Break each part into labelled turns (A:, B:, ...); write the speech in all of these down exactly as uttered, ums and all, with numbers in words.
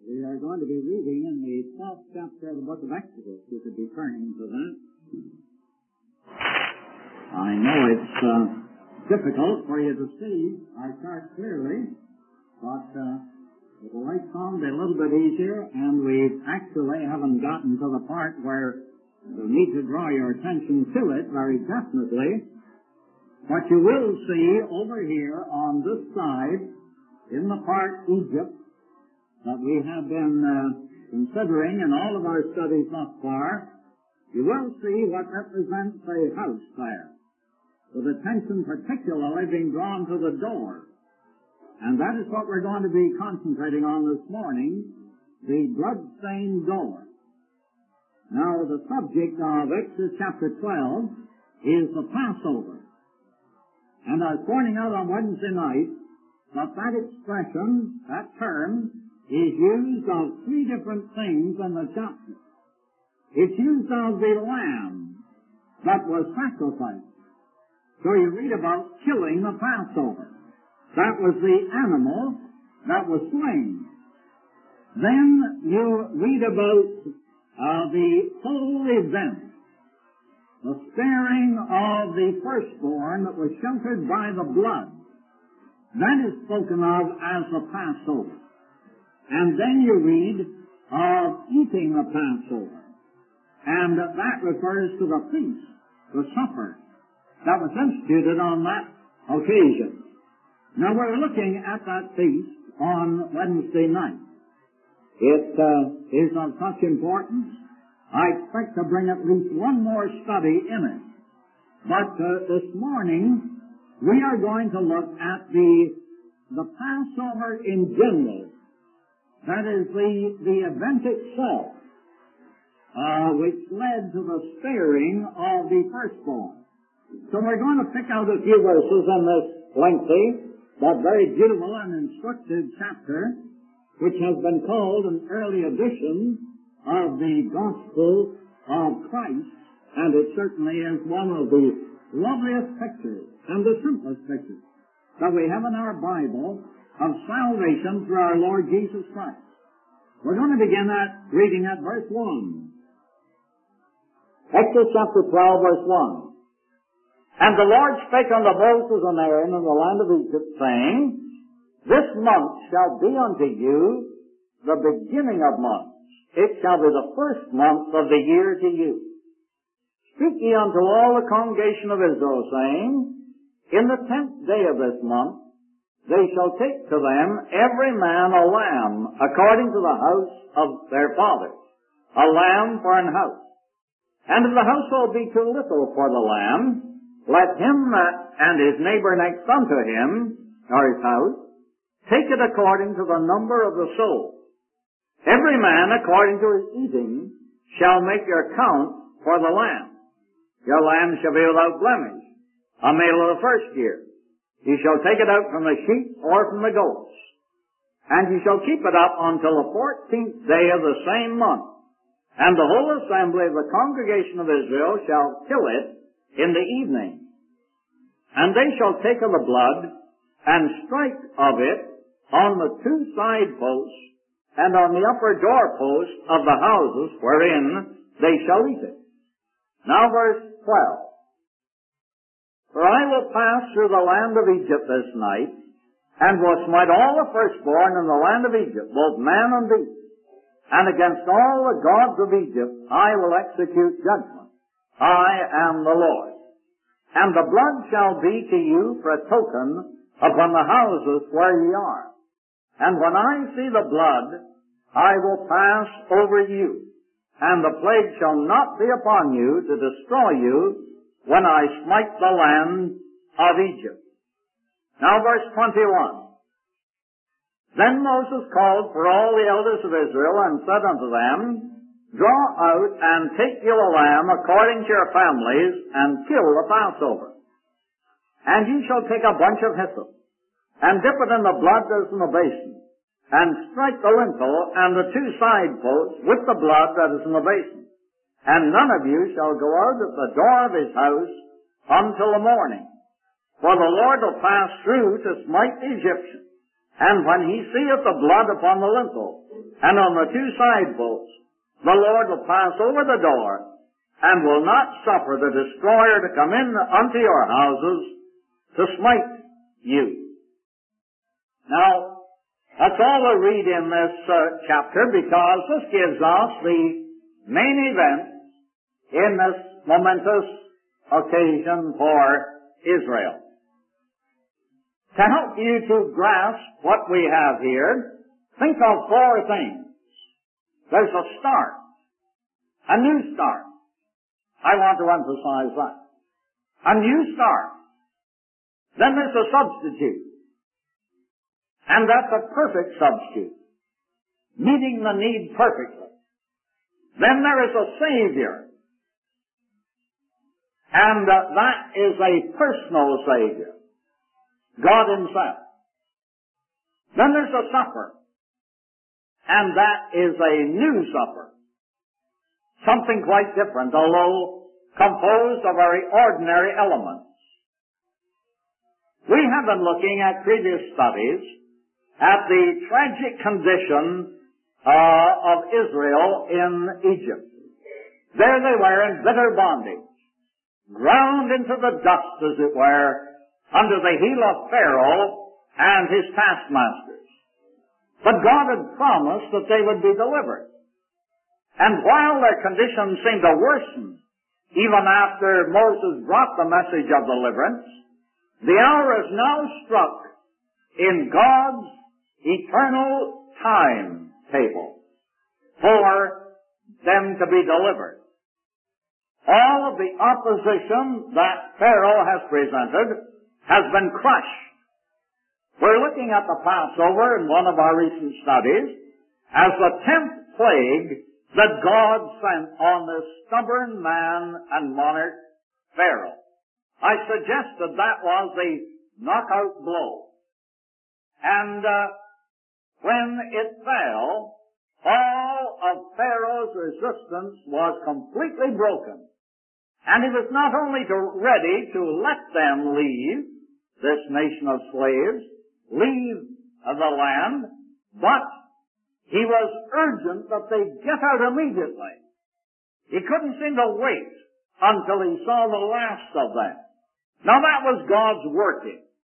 A: We are going to be reading in the twelfth chapter of the book of Exodus. You could be turning to that. I know it's uh, difficult for you to see our chart clearly, but uh, with the lights on, it'll be a little bit easier, and we actually haven't gotten to the part where we need to draw your attention to it very definitely. What you will see over here on this side, in the part Egypt, that we have been uh, considering in all of our studies thus far, you will see what represents a house there, with attention particularly being drawn to the door. And that is what we're going to be concentrating on this morning, the blood-stained door. Now, the subject of Exodus chapter twelve is the Passover. And I was pointing out on Wednesday night that that expression, that term, is used of three different things in the chapter. It's used of the lamb that was sacrificed. So you read about killing the Passover. That was the animal that was slain. Then you read about uh, the whole event, the sparing of the firstborn that was sheltered by the blood. That is spoken of as the Passover. And then you read of eating the Passover. And that refers to the feast, the supper, that was instituted on that occasion. Now we're looking at that feast on Wednesday night. It uh, is of such importance, I expect to bring at least one more study in it. But uh, this morning, we are going to look at the, the Passover in general. That is the, the event itself, uh, which led to the sparing of the firstborn. So we're going to pick out a few verses in this lengthy, but very beautiful and instructive chapter, which has been called an early edition of the Gospel of Christ, and it certainly is one of the loveliest pictures and the simplest pictures that we have in our Bible of salvation through our Lord Jesus Christ. We're going to begin at reading at verse one. Exodus chapter twelve, verse one. And the Lord spake unto Moses and Aaron in the land of Egypt, saying, This month shall be unto you the beginning of months. It shall be the first month of the year to you. Speak ye unto all the congregation of Israel, saying, In the tenth day of this month they shall take to them every man a lamb, according to the house of their fathers, a lamb for an house. And if the household be too little for the lamb, let him and his neighbor next unto him, or his house, take it according to the number of the soul. Every man according to his eating shall make your count for the lamb. Your lamb shall be without blemish, a male of the first year. You shall take it out from the sheep or from the goats. And you shall keep it up until the fourteenth day of the same month. And the whole assembly of the congregation of Israel shall kill it in the evening. And they shall take of the blood and strike of it on the two side posts and on the upper doorposts of the houses wherein they shall eat it. Now verse twelve. For I will pass through the land of Egypt this night, and will smite all the firstborn in the land of Egypt, both man and beast. And against all the gods of Egypt I will execute judgment. I am the Lord. And the blood shall be to you for a token upon the houses where ye are. And when I see the blood, I will pass over you, and the plague shall not be upon you to destroy you when I smite the land of Egypt. Now verse twenty-one. Then Moses called for all the elders of Israel and said unto them, Draw out and take you a lamb according to your families, and kill the Passover. And ye shall take a bunch of hyssop, and dip it in the blood that is in the basin, and strike the lintel and the two side posts with the blood that is in the basin. And none of you shall go out at the door of his house until the morning. For the Lord will pass through to smite the Egyptians. And when he seeth the blood upon the lintel, and on the two side posts, the Lord will pass over the door, and will not suffer the destroyer to come in unto your houses to smite you. Now, that's all we read in this uh, chapter, because this gives us the main event in this momentous occasion for Israel. To help you to grasp what we have here, think of four things. There's a start, a new start. I want to emphasize that. A new start. Then there's a substitute. And that's a perfect substitute, meeting the need perfectly. Then there is a Savior. And uh, that is a personal Savior, God Himself. Then there's a supper. And that is a new supper. Something quite different, although composed of very ordinary elements. We have been looking at previous studies at the tragic condition uh, of Israel in Egypt. There they were in bitter bondage, ground into the dust, as it were, under the heel of Pharaoh and his taskmasters. But God had promised that they would be delivered. And while their condition seemed to worsen, even after Moses brought the message of deliverance, the hour is now struck in God's eternal timetable for them to be delivered. All of the opposition that Pharaoh has presented has been crushed. We're looking at the Passover in one of our recent studies as the tenth plague that God sent on this stubborn man and monarch, Pharaoh. I suggested that was the knockout blow. And uh, when it fell, all of Pharaoh's resistance was completely broken. And he was not only to, ready to let them leave, this nation of slaves, leave the land, but he was urgent that they get out immediately. He couldn't seem to wait until he saw the last of them. Now that was God's working.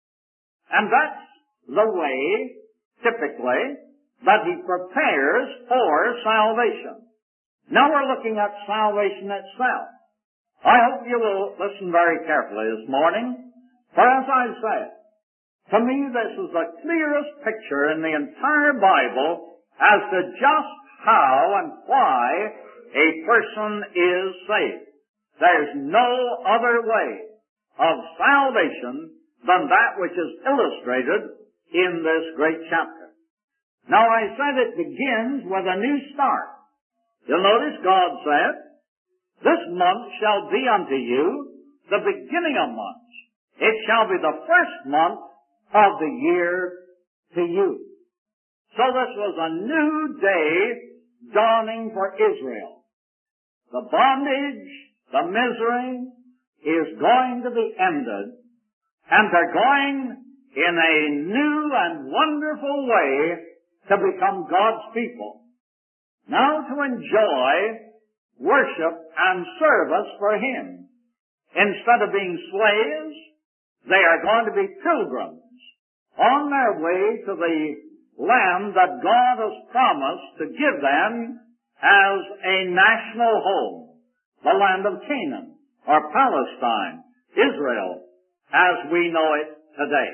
A: And that's the way, typically, that He prepares for salvation. Now we're looking at salvation itself. I hope you will listen very carefully this morning, for as I said, to me this is the clearest picture in the entire Bible as to just how and why a person is saved. There's no other way of salvation than that which is illustrated in this great chapter. Now I said it begins with a new start. You'll notice God said, "This month shall be unto you the beginning of months. It shall be the first month of the year to you." So this was a new day dawning for Israel. The bondage, the misery is going to be ended, and they're going in a new and wonderful way to become God's people. Now to enjoy worship and service for Him. Instead of being slaves, they are going to be pilgrims on their way to the land that God has promised to give them as a national home, the land of Canaan, or Palestine, Israel, as we know it today.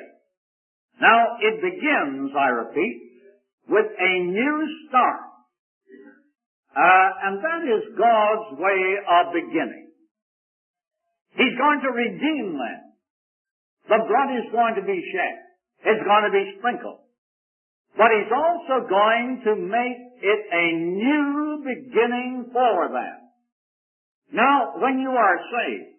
A: Now, it begins, I repeat, with a new start. Uh, and that is God's way of beginning. He's going to redeem them. The blood is going to be shed. It's going to be sprinkled. But He's also going to make it a new beginning for them. Now, when you are saved,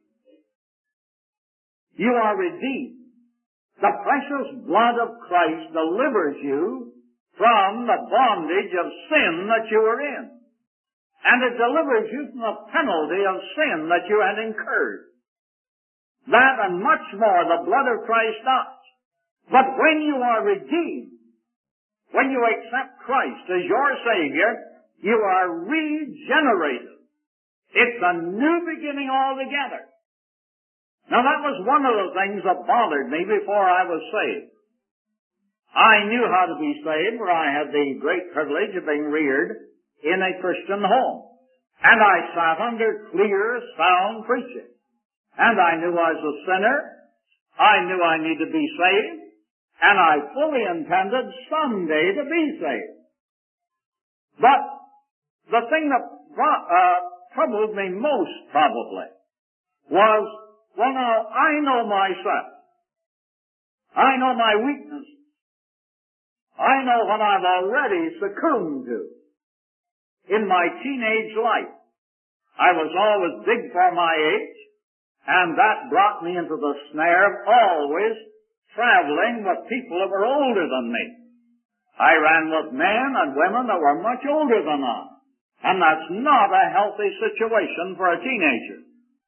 A: you are redeemed. The precious blood of Christ delivers you from the bondage of sin that you were in. And it delivers you from the penalty of sin that you had incurred. That and much more the blood of Christ does. But when you are redeemed, when you accept Christ as your Savior, you are regenerated. It's a new beginning altogether. Now that was one of the things that bothered me before I was saved. I knew how to be saved, for I had the great privilege of being reared in a Christian home. And I sat under clear, sound preaching. And I knew I was a sinner. I knew I needed to be saved. And I fully intended someday to be saved. But the thing that uh, troubled me most, probably, was, well, now, I know myself. I know my weaknesses. I know what I've already succumbed to in my teenage life. I was always big for my age, and that brought me into the snare of always traveling with people that were older than me. I ran with men and women that were much older than I, and that's not a healthy situation for a teenager.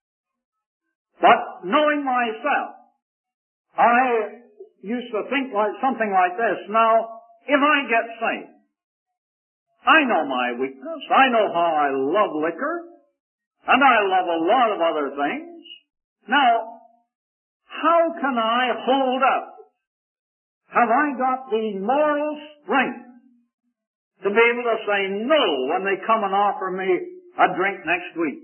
A: But knowing myself, I used to think like something like this. Now, if I get saved, I know my weakness. I know how I love liquor, and I love a lot of other things. Now, how can I hold up? Have I got the moral strength to be able to say no when they come and offer me a drink next week?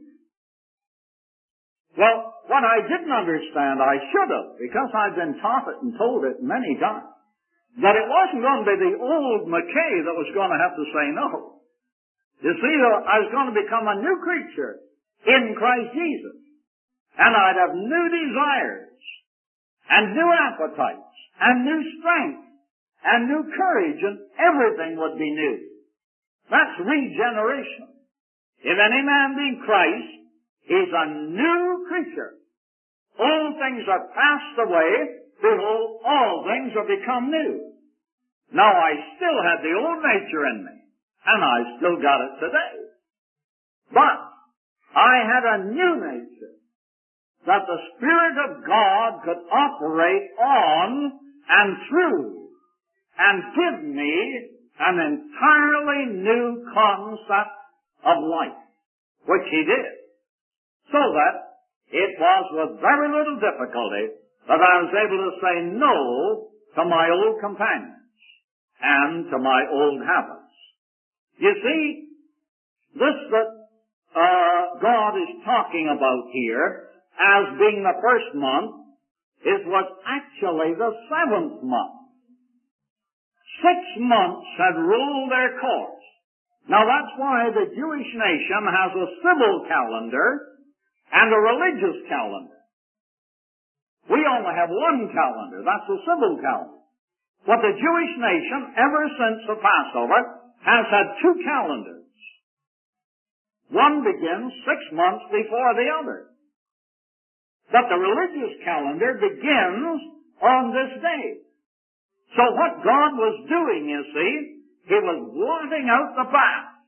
A: Well, what I didn't understand, I should have, because I've been taught it and told it many times, that it wasn't going to be the old McKay that was going to have to say no. You see, I was going to become a new creature in Christ Jesus. And I'd have new desires, and new appetites, and new strength, and new courage, and everything would be new. That's regeneration. If any man be in Christ, he's a new creature. Old things are passed away, behold, all things are become new. Now I still had the old nature in me, and I still got it today. But I had a new nature that the Spirit of God could operate on and through and give me an entirely new concept of life, which He did. So that it was with very little difficulty that I was able to say no to my old companions and to my old habits. You see, this that uh, God is talking about here as being the first month is what's actually the seventh month. Six months had ruled their course. Now that's why the Jewish nation has a civil calendar and a religious calendar. We only have one calendar, that's the civil calendar. But the Jewish nation, ever since the Passover, has had two calendars. One begins six months before the other. But the religious calendar begins on this day. So what God was doing, you see, He was blotting out the past.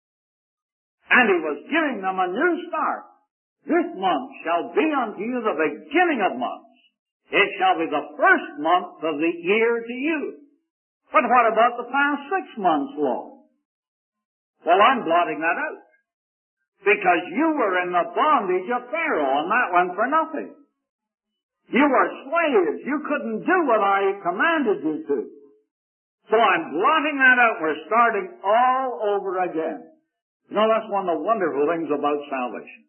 A: And He was giving them a new start. This month shall be unto you the beginning of months. It shall be the first month of the year to you. But what about the past six months, Lord? Well, I'm blotting that out. Because you were in the bondage of Pharaoh, and that went for nothing. You were slaves. You couldn't do what I commanded you to. So I'm blotting that out. We're starting all over again. You know, that's one of the wonderful things about salvation.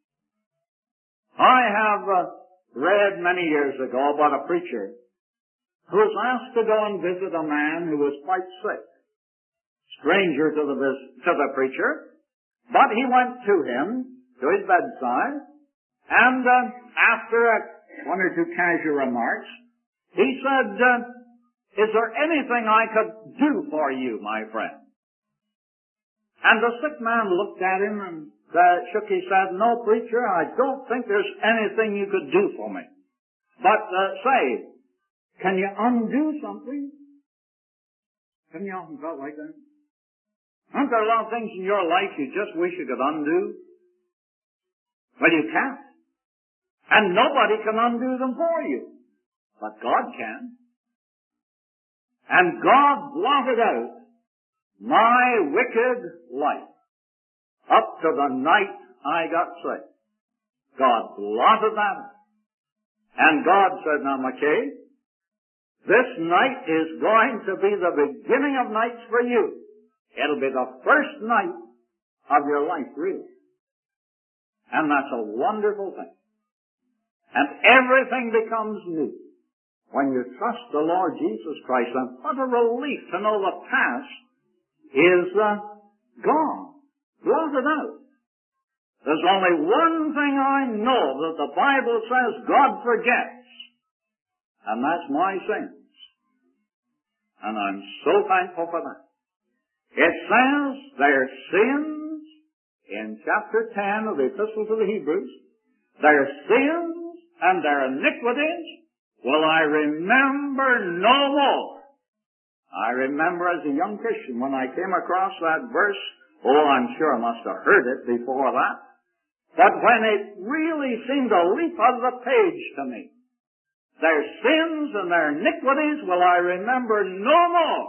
A: I have uh, read many years ago about a preacher who was asked to go and visit a man who was quite sick. Stranger to the, to the preacher. But he went to him, to his bedside, and uh, after a, one or two casual remarks, he said, uh, is there anything I could do for you, my friend? And the sick man looked at him and uh, shook his head. No, preacher, I don't think there's anything you could do for me. But uh, say, can you undo something? Haven't you often felt like that? Aren't there a lot of things in your life you just wish you could undo? Well, you can't. And nobody can undo them for you. But God can. And God blotted out
B: my wicked life up to the night I got saved. God blotted that out. And God said, now, McKay, this night is going to be the beginning of nights for you. It'll be the first night of your life, really. And that's a wonderful thing. And everything becomes new when you trust the Lord Jesus Christ. And what a relief to know the past is uh, gone, blotted out. There's only one thing I know that the Bible says God forgets, and that's my sins. And I'm so thankful for that. It says their sins, in chapter ten of the Epistle to the Hebrews, their sins and their iniquities will I remember no more. I remember as a young Christian when I came across that verse, oh, I'm sure I must have heard it before that, but when it really seemed to leap out of the page to me, their sins and their iniquities will I remember no more.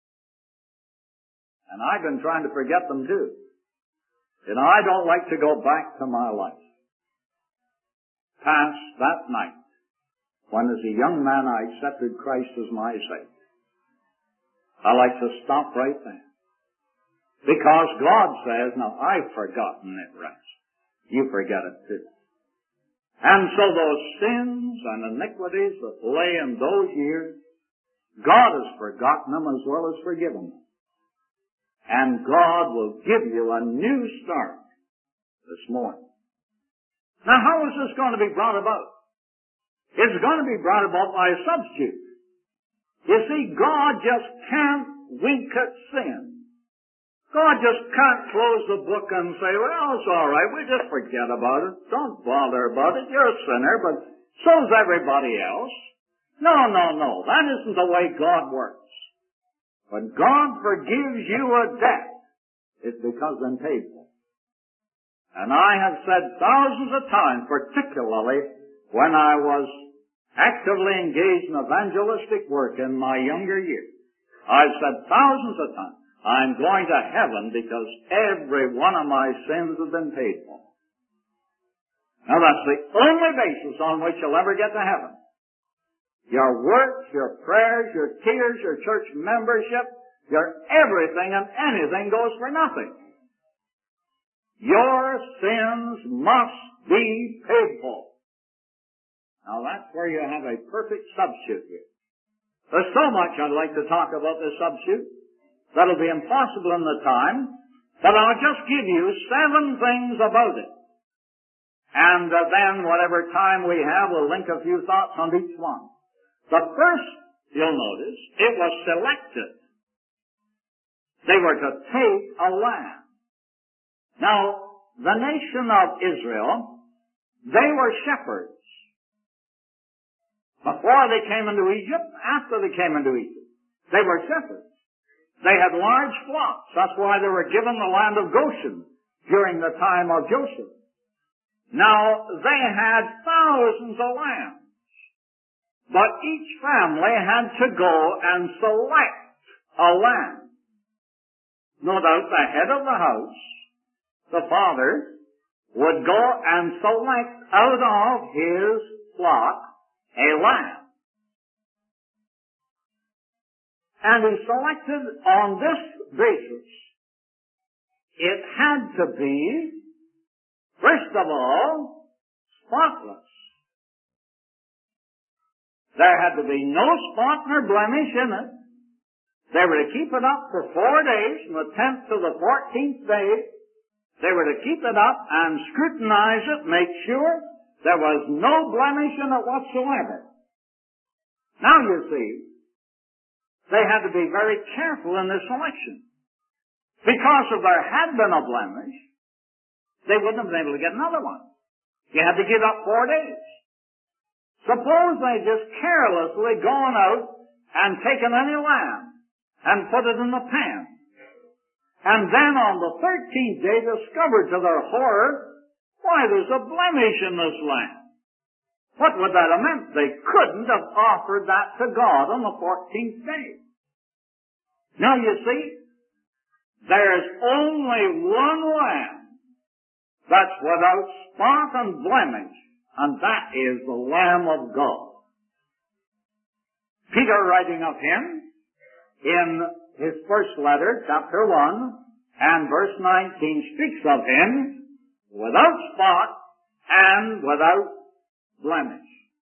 B: And I've been trying to forget them too. And I don't like to go back to my life past that night when as a young man I accepted Christ as my Savior. I like to stop right there. Because God says, now I've forgotten it rest. You forget it too. And so those sins and iniquities that lay in those years, God has forgotten them as well as forgiven them. And God will give you a new start this morning. Now, how is this going to be brought about? It's going to be brought about by a substitute. You see, God just can't wink at sin. God just can't close the book and say, well, it's all right, we just forget about it. Don't bother about it. You're a sinner, but so's everybody else. No, no, no. That isn't the way God works. When God forgives you a debt, it's because it's been paid for. And I have said thousands of times, particularly when I was actively engaged in evangelistic work in my younger years, I've said thousands of times, I'm going to heaven because every one of my sins have been paid for. Now that's the only basis on which you'll ever get to heaven. Your works, your prayers, your tears, your church membership, your everything and anything goes for nothing. Your sins must be paid for. Now that's where you have a perfect substitute here. There's so much I'd like to talk about this substitute. That'll be impossible in the time, but I'll just give you seven things about it. And uh, then whatever time we have, we'll link a few thoughts on each one. The first, you'll notice, it was selected. They were to take a land. Now, the nation of Israel, they were shepherds. Before they came into Egypt, after they came into Egypt, they were shepherds. They had large flocks. That's why they were given the land of Goshen during the time of Joseph. Now, they had thousands of lambs. But each family had to go and select a lamb. No doubt the head of the house, the father, would go and select out of his flock a lamb. And he selected on this basis. It had to be, first of all, spotless. There had to be no spot nor blemish in it. They were to keep it up for four days, from the tenth to the fourteenth day. They were to keep it up and scrutinize it, make sure there was no blemish in it whatsoever. Now you see, they had to be very careful in their selection. Because if there had been a blemish, they wouldn't have been able to get another one. You had to give up four days. Suppose they just carelessly gone out and taken any lamb and put it in the pan. And then on the thirteenth day discovered to their horror, why, there's a blemish in this lamb. What would that have meant? They couldn't have offered that to God on the fourteenth day. Now you see, there's only one Lamb that's without spot and blemish, and that is the Lamb of God. Peter, writing of him in his first letter, chapter one, and verse nineteen, speaks of him without spot and without blemish.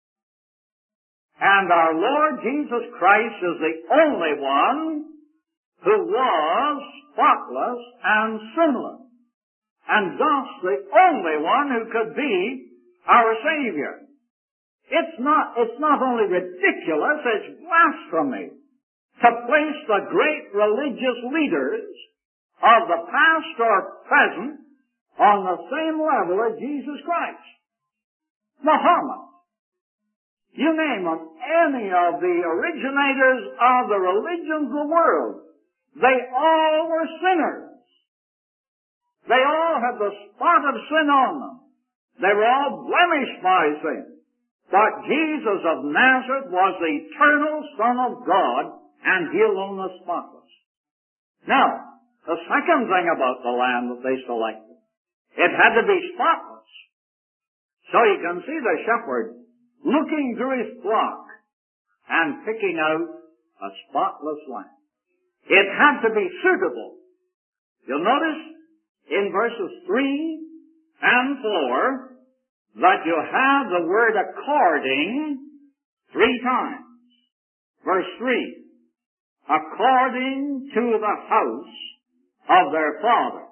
B: And our Lord Jesus Christ is the only one who was spotless and sinless, and thus the only one who could be our Savior. It's not, it's not only ridiculous, it's blasphemy to place the great religious leaders of the past or present on the same level as Jesus Christ. Muhammad, you name them, any of the originators of the religions of the world, they all were sinners. They all had the spot of sin on them. They were all blemished by sin. But Jesus of Nazareth was the eternal Son of God, and He alone was spotless. Now, the second thing about the Lamb that they selected, it had to be spotless. So you can see the shepherd looking through his flock and picking out a spotless lamb. It had to be suitable. You'll notice in verses three and four that you have the word according three times. Verse three, according to the house of their fathers.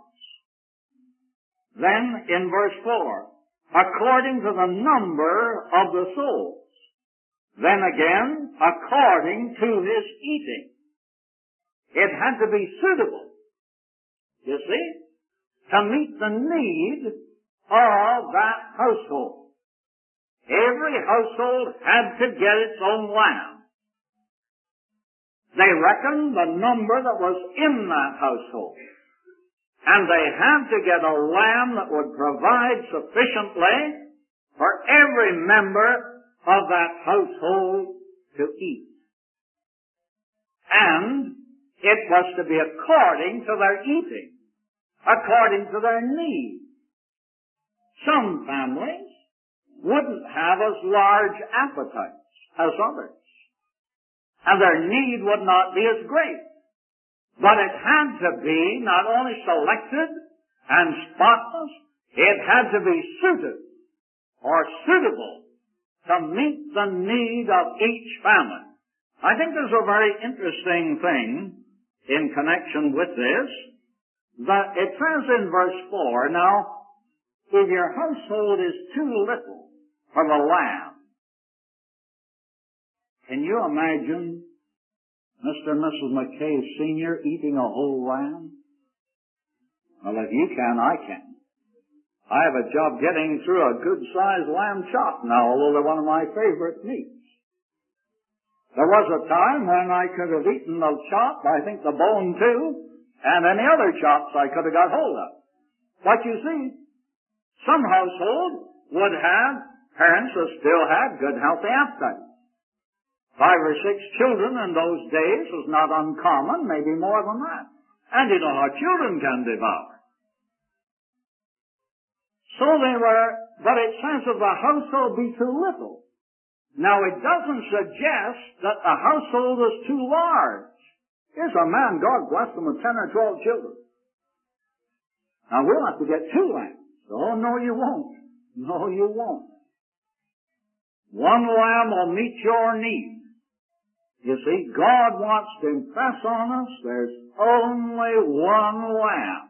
B: Then in verse four, according to the number of the souls. Then again, according to his eating. It had to be suitable, you see, to meet the need of that household. Every household had to get its own lamb. They reckoned the number that was in that household. And they had to get a lamb that would provide sufficiently for every member of that household to eat. And it was to be according to their eating, according to their need. Some families wouldn't have as large appetites as others, and their need would not be as great. But it had to be not only selected and spotless, it had to be suited or suitable to meet the need of each family. I think there's a very interesting thing in connection with this, that it says in verse four, now, if your household is too little for the lamb, can you imagine Mister and Missus McKay Senior eating a whole lamb? Well, if you can, I can. I have a job getting through a good-sized lamb chop now, although they're one of my favorite meats. There was a time when I could have eaten the chop, I think the bone too, and any other chops I could have got hold of. But you see, some households would have parents that still had good, healthy appetites. Five or six children in those days was not uncommon, maybe more than that. And you know how children can devour. So they were, but it says if the household be too little. Now it doesn't suggest that the household is too large. Here's a man, God bless him, with ten or twelve children. Now we'll have to get two lambs. Oh, no you won't. No you won't. One lamb will meet your need. You see, God wants to impress on us there's only one lamb.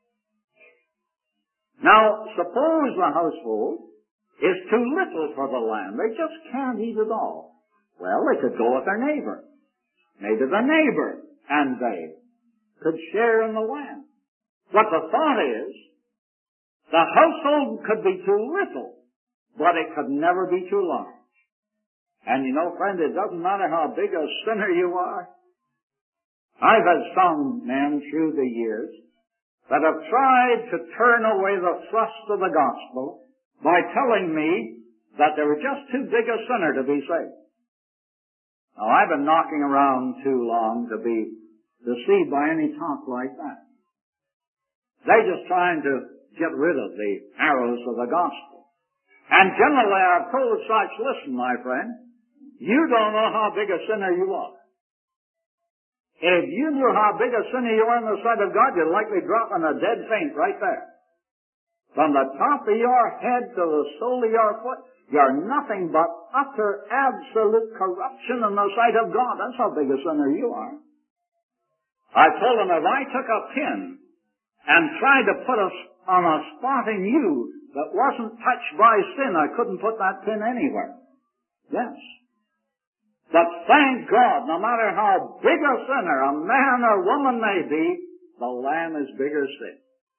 B: Now, suppose the household is too little for the lamb. They just can't eat it all. Well, they could go with their neighbor. Maybe the neighbor and they could share in the lamb. But the thought is, the household could be too little, but it could never be too large. And you know, friend, it doesn't matter how big a sinner you are. I've had some men through the years that have tried to turn away the thrust of the gospel by telling me that they were just too big a sinner to be saved. Now, I've been knocking around too long to be deceived by any talk like that. They're just trying to get rid of the arrows of the gospel. And generally I've told such, listen, my friend, you don't know how big a sinner you are. If you knew how big a sinner you are in the sight of God, you'd likely drop in a dead faint right there. From the top of your head to the sole of your foot, you're nothing but utter, absolute corruption in the sight of God. That's how big a sinner you are. I told him if I took a pin and tried to put us on a spot in you that wasn't touched by sin, I couldn't put that pin anywhere. Yes. But thank God, no matter how big a sinner a man or woman may be, the Lamb is bigger sin.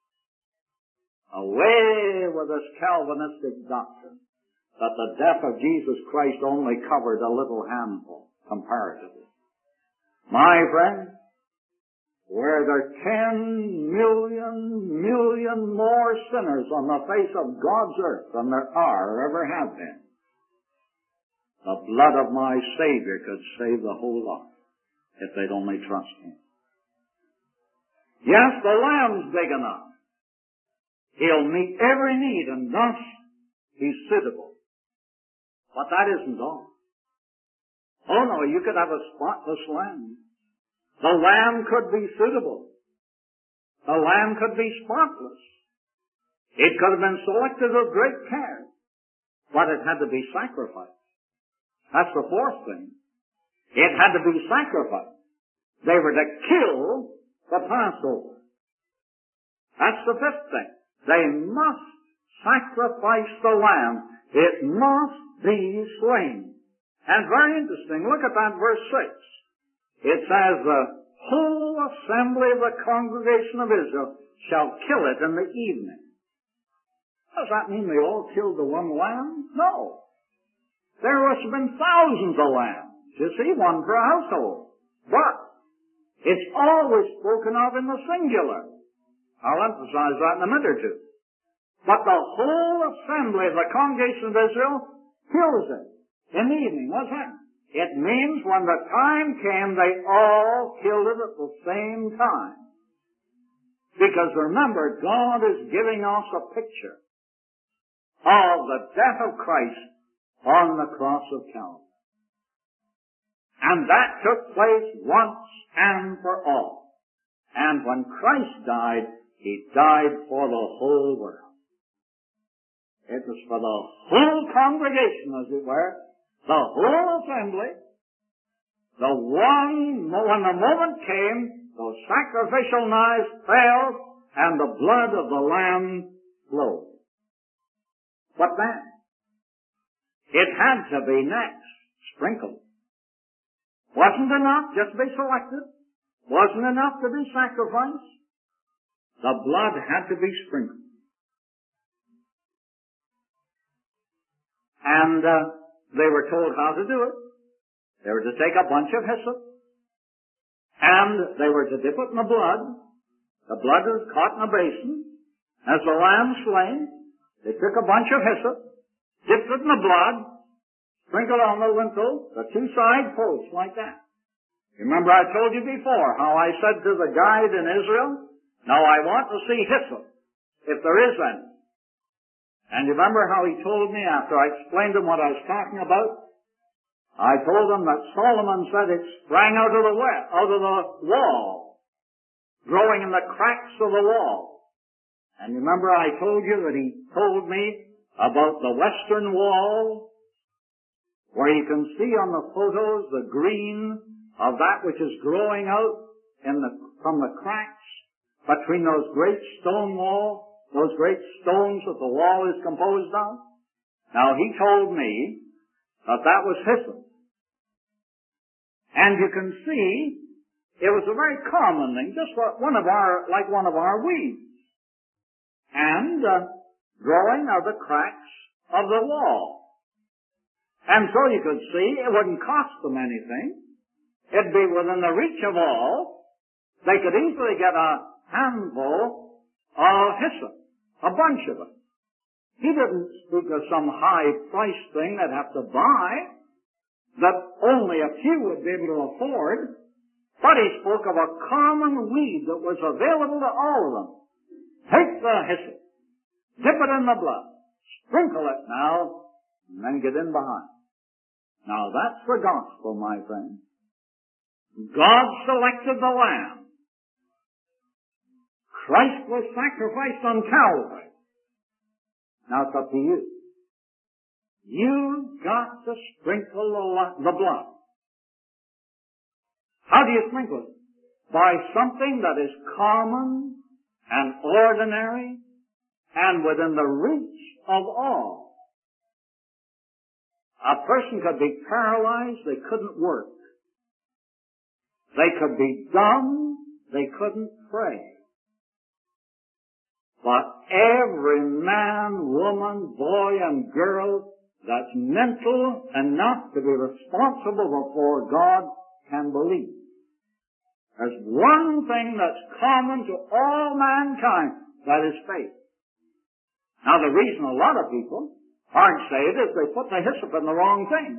B: Away with this Calvinistic doctrine that the death of Jesus Christ only covered a little handful, comparatively. My friend, were there ten million, million more sinners on the face of God's earth than there are or ever have been, the blood of my Savior could save the whole lot if they'd only trust Him. Yes, the Lamb's big enough. He'll meet every need, and thus He's suitable. But that isn't all. Oh no, you could have a spotless lamb. The lamb could be suitable. The lamb could be spotless. It could have been selected with great care. But it had to be sacrificed. That's the fourth thing. It had to be sacrificed. They were to kill the Passover. That's the fifth thing. They must sacrifice the lamb. It must be slain. And very interesting, look at that verse six. It says, the whole assembly of the congregation of Israel shall kill it in the evening. Does that mean they all killed the one lamb? No. There must have been thousands of lambs. You see, one per household. But it's always spoken of in the singular. I'll emphasize that in a minute or two. But the whole assembly of the congregation of Israel kills it in the evening. What's that? It means when the time came, they all killed it at the same time. Because remember, God is giving us a picture of the death of Christ on the cross of Calvary. And that took place once and for all. And when Christ died, He died for the whole world. It was for the whole congregation, as it were, the whole assembly. The one, when the moment came, those sacrificial knives fell, and the blood of the Lamb flowed. But then, it had to be next sprinkled. Wasn't enough just to be selected. Wasn't enough to be sacrificed. The blood had to be sprinkled. And uh, they were told how to do it. They were to take a bunch of hyssop, and they were to dip it in the blood. The blood was caught in a basin. As the lamb slain, they took a bunch of hyssop, dipped it in the blood, sprinkled on the lintel, the two side posts like that. Remember I told you before how I said to the guide in Israel, now I want to see hyssop, if there is any. And you remember how he told me after I explained to him what I was talking about? I told him that Solomon said it sprang out of the wet, out of the wall, growing in the cracks of the wall. And you remember I told you that he told me about the western wall, where you can see on the photos the green of that which is growing out in the, from the cracks between those great stone walls, those great stones that the wall is composed of. Now he told me that that was hyssop. And you can see it was a very common thing, just one of our, like one of our weeds. And uh, growing out of the cracks of the wall. And so you could see it wouldn't cost them anything. It'd be within the reach of all. They could easily get a handful of hyssop, a bunch of it. He didn't speak of some high price thing they'd have to buy that only a few would be able to afford, but he spoke of a common weed that was available to all of them. Take the hyssop, dip it in the blood, sprinkle it now, and then get in behind. Now that's the gospel, my friend. God selected the Lamb. Christ was sacrificed on Calvary. Now it's up to you. You've got to sprinkle the, the blood. How do you sprinkle it? By something that is common and ordinary and within the reach of all. A person could be paralyzed, they couldn't work. They could be dumb, they couldn't pray. But every man, woman, boy, and girl that's mental enough to be responsible before God can believe. There's one thing that's common to all mankind, that is faith. Now the reason a lot of people aren't saved is they put the hyssop in the wrong thing.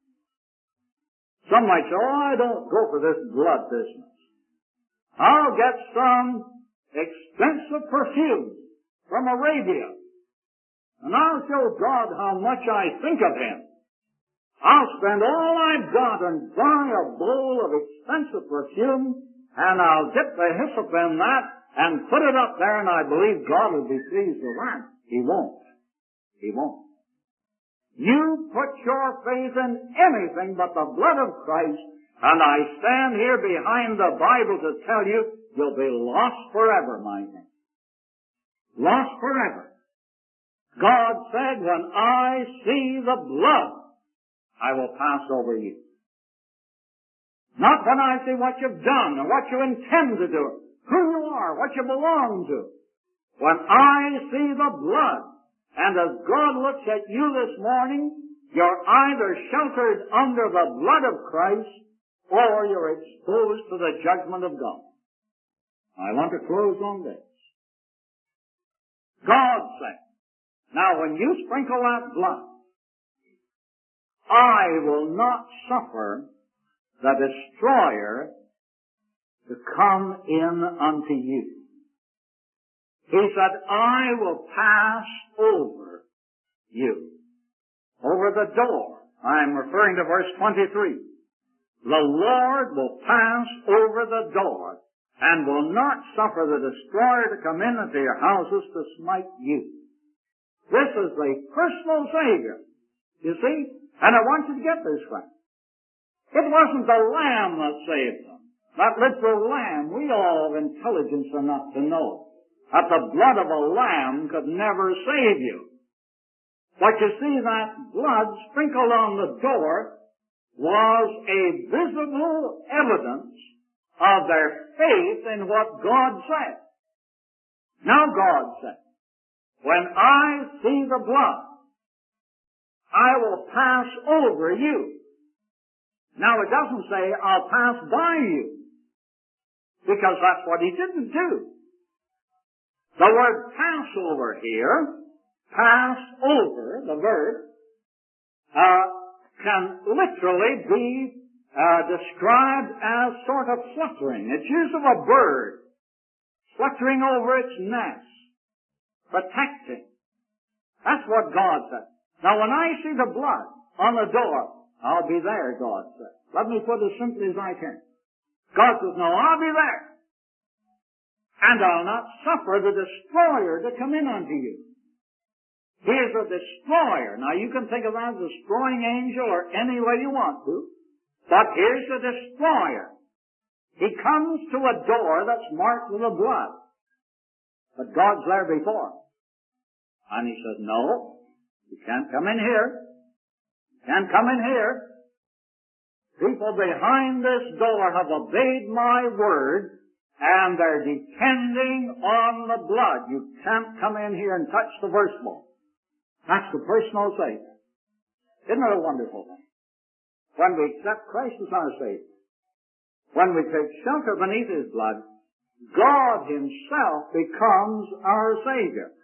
B: Some might say, oh, I don't go for this blood business. I'll get some expensive perfume from Arabia, and I'll show God how much I think of Him. I'll spend all I've got and buy a bowl of expensive perfume, and I'll dip the hyssop in that and put it up there, and I believe God will be pleased with that. He won't. He won't. You put your faith in anything but the blood of Christ, and I stand here behind the Bible to tell you, you'll be lost forever, my friend. Lost forever. God said, when I see the blood, I will pass over you. Not when I see what you've done or what you intend to do, who you are, what you belong to. When I see the blood, and as God looks at you this morning, you're either sheltered under the blood of Christ or you're exposed to the judgment of God. I want to close on this. God said, now when you sprinkle that blood, I will not suffer the destroyer to come in unto you. He said, I will pass over you. Over the door. I'm referring to verse twenty-three. The Lord will pass over the door and will not suffer the destroyer to come in into your houses to smite you. This is the personal Savior. You see? And I want you to get this right. It wasn't the Lamb that saved them. That literal lamb, we all have intelligence enough to know that the blood of a lamb could never save you. But you see, that blood sprinkled on the door was a visible evidence of their faith in what God said. Now God said, when I see the blood, I will pass over you. Now it doesn't say I'll pass by you, because that's what He didn't do. The word Passover here, pass over, the verb, uh, can literally be uh, described as sort of fluttering. It's used of a bird, fluttering over its nest, protecting. That's what God said. Now when I see the blood on the door, I'll be there, God said. Let me put it as simply as I can. God says, no, I'll be there. And I'll not suffer the destroyer to come in unto you. Here's a destroyer. Now you can think of that as a destroying angel or any way you want to. But here's the destroyer. He comes to a door that's marked with the blood. But God's there before. And He says, no, you can't come in here. You can't come in here. People behind this door have obeyed my word, and they're depending on the blood. You can't come in here and touch the versicle. That's the personal Savior. Isn't it a wonderful thing? When we accept Christ as our Savior, when we take shelter beneath His blood, God Himself becomes our Savior.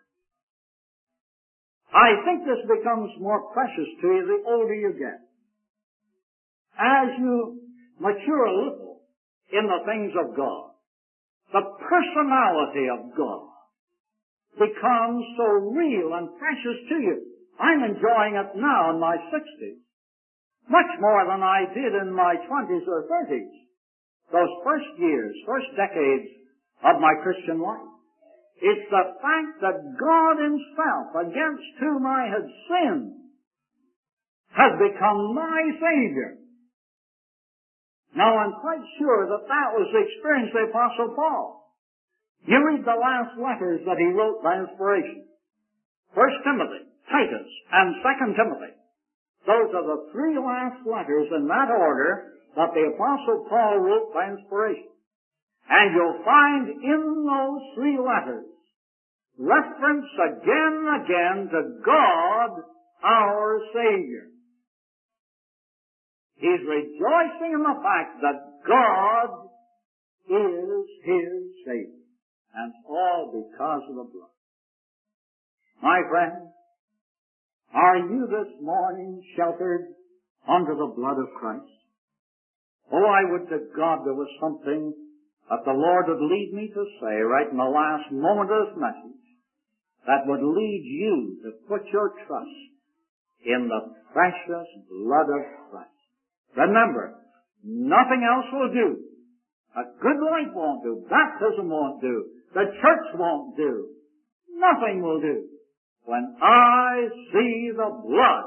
B: I think this becomes more precious to you the older you get. As you mature a little in the things of God, the personality of God becomes so real and precious to you. I'm enjoying it now in my sixties, much more than I did in my twenties or thirties. Those first years, first decades of my Christian life. It's the fact that God Himself, against whom I had sinned, has become my Savior. Now, I'm quite sure that that was the experience of the Apostle Paul. You read the last letters that he wrote by inspiration. First Timothy, Titus, and Second Timothy. Those are the three last letters in that order that the Apostle Paul wrote by inspiration. And you'll find in those three letters reference again and again to God, our Savior. He's rejoicing in the fact that God is His Savior. And all because of the blood. My friend, are you this morning sheltered under the blood of Christ? Oh, I would to God there was something that the Lord would lead me to say right in the last moment of this message that would lead you to put your trust in the precious blood of Christ. Remember, nothing else will do. A good life won't do. Baptism won't do. The church won't do. Nothing will do. When I see the blood,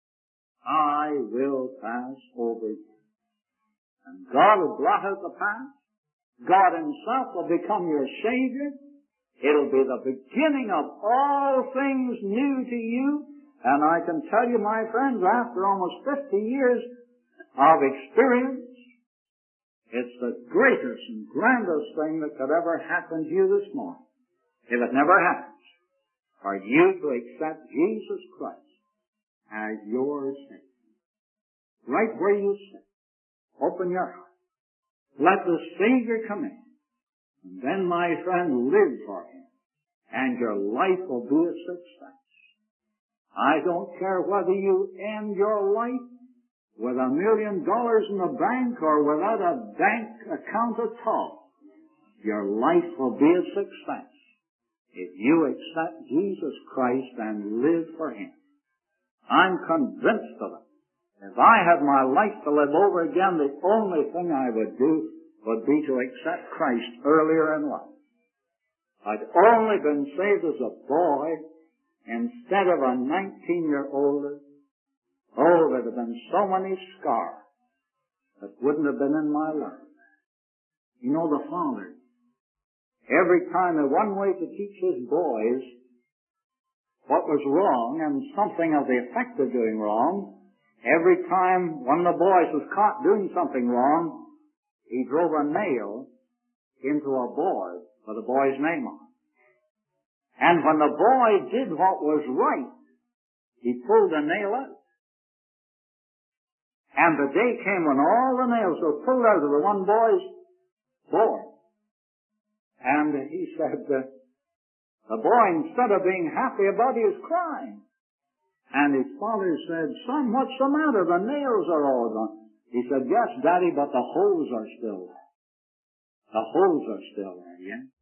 B: I will pass over you. And God will blot out the past. God Himself will become your Savior. It'll be the beginning of all things new to you. And I can tell you, my friends, after almost fifty years of experience, it's the greatest and grandest thing that could ever happen to you this morning. If it never happens, for you to accept Jesus Christ as your Savior. Right where you sit, open your heart. Let the Savior come in. And then, my friend, live for Him. And your life will be a success. I don't care whether you end your life with a million dollars in the bank or without a bank account at all. Your life will be a success if you accept Jesus Christ and live for Him. I'm convinced of it. If I had my life to live over again, the only thing I would do would be to accept Christ earlier in life. I'd only been saved as a boy instead of a nineteen-year-old. Oh, there'd have been so many scars that wouldn't have been in my life. You know, the father, every time, the one way to teach his boys what was wrong and something of the effect of doing wrong, every time one of the boys was caught doing something wrong, he drove a nail into a board with a boy's name on it. And when the boy did what was right, he pulled the nail out. And the day came when all the nails were pulled out of the one boy's board. And he said, uh, the boy, instead of being happy about it, is crying. And his father said, son, what's the matter? The nails are all gone. He said, yes, Daddy, but the holes are still there. The holes are still there, yeah?